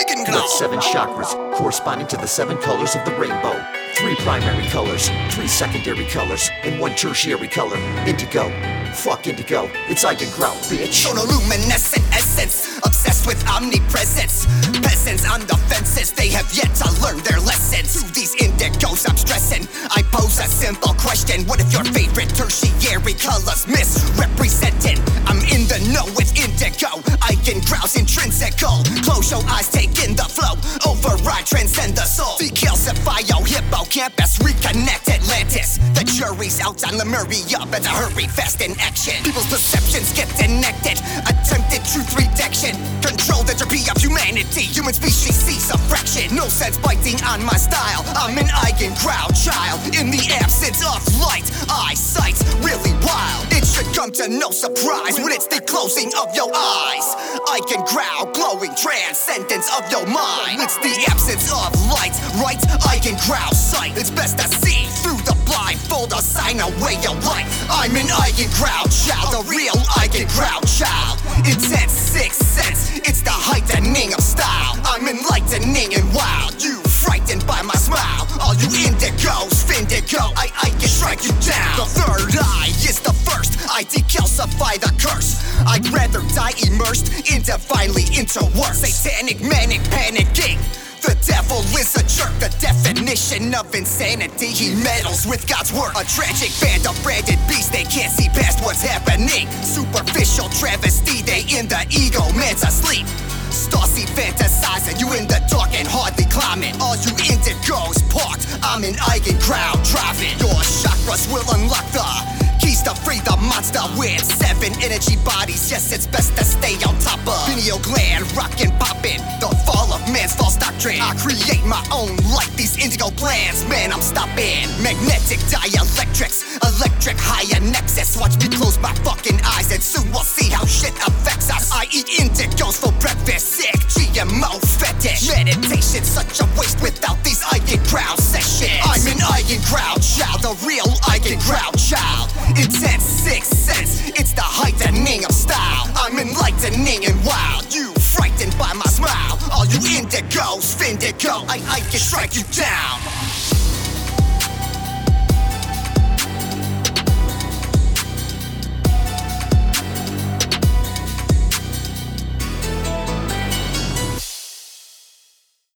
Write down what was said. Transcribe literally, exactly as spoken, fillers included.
With seven chakras corresponding to the seven colors of the rainbow. Three primary colors, three secondary colors, and one tertiary color. Indigo. Fuck indigo. It's Eigengrau, bitch. Sonoluminescent essence, obsessed with omnipresence. Peasants on the fences, they have yet to learn their lessons. To these indigos I'm stressing, I pose a simple question. What if your favorite tertiary color's misrepresented? I'm in the know with indigo, Eigengrau's intrinsical. Close your eyes, take in the flow, override, transcend the soul. Decalcify your hippocampus, reconnect Atlantis. The jury's out on Lemuria, better hurry fast in action. People's perceptions get connected, attempted truth redaction. Control the entropy of humanity, human species sees a fraction. No sense biting on my style, I'm an Eigengrau child. In the absence of light, eyesight's really wild. It should come to no surprise when it's the closing of your eyes. Eigengrau, glowing transcendence of your mind. It's the absence of light, right? Eigengrau sight. It's best to see through the blindfold or sign away your life. I'm an Eigengrau child, a real Eigengrau child. Intense sixth sense, it's the heightening of style. I'm enlightening and wild, you frightened by my smile. All you indigos, findigo, I, I can strike you down. The third eye is the first, I decalcify the curse. I'd rather die immersed in divinely interworked. Satanic, manic, panicking. The devil is a jerk, the definition of insanity. He meddles with God's work. A tragic band of branded beasts, they can't see past what's happening. Superficial travesty, they in the ego, man's asleep. Starsy fantasizing, you in the dark and hardly climbing. All you indigos parked, I'm an Eigengrau driving. Your chakras will unlock the keys to free the monster with seven energy bodies. Yes, it's best to stay on top of pineal gland, rockin', poppin'. The fall of man's false doctrine. I create my own light, these indigo plans. Man, I'm stopping. Magnetic dielectrics, electric higher nexus. Watch me close my fucking eyes and soon we'll see how shit affects us. I eat indigos for breakfast, sick G M O fetish. Meditation such a waste without these Eigengrau sessions. I'm an Eigengrau child, a real Eigengrau child. Intense sixth sense, it's the heightening of style. I'm enlightening and wild, you frightened by my smile. All you indigos, findigo, I, I can strike you down.